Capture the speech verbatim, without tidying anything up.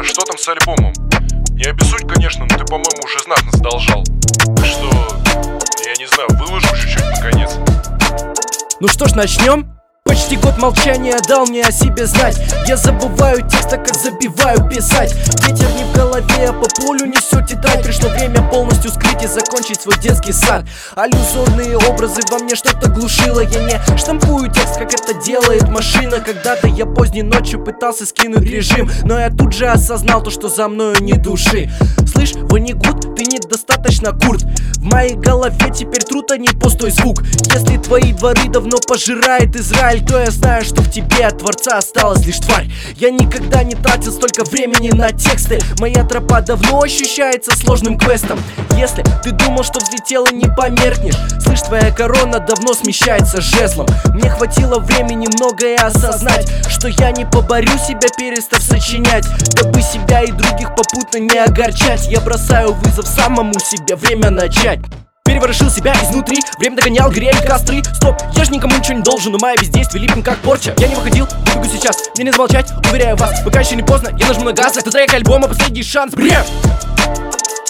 А что там с альбомом? Не обессудь, конечно, но ты, по-моему, уже знатно задолжал. Так что, я не знаю, выложу чуть-чуть наконец. Ну что ж, начнем? Почти год молчания дал мне о себе знать. Я забываю текст, так как забиваю писать. Ветер не в голове, а по полю несет тетрадь. Пришло время полностью скрыть и закончить свой детский сад. Аллюзорные образы во мне что-то глушило. Я не штампую текст, как это делает машина. Когда-то я поздней ночью пытался скинуть режим, но я тут же осознал то, что за мною ни души. Слышь, Ванигут, ты недостаточно курт. В моей голове теперь труд, а не пустой звук. Если твои дворы давно пожирает Израиль, то я знаю, что в тебе от Творца осталась лишь тварь. Я никогда не тратил столько времени на тексты. Моя тропа давно ощущается сложным квестом. Если ты думал, что взлетел и не померкнешь, слышь, твоя корона давно смещается жезлом. Мне хватило времени многое осознать, что я не поборю себя, перестав сочинять, дабы себя и других попутно не огорчать. Я бросаю вызов самому себе, время начать. Переворошил себя изнутри, время догонял грель костры. Стоп, я ж никому ничего не должен, но мои бездействия липнем как порча. Я не выходил, выбегу сейчас, мне не замолчать, уверяю вас, пока еще не поздно, я нажму на газ. Это трек альбома, последний шанс, бред!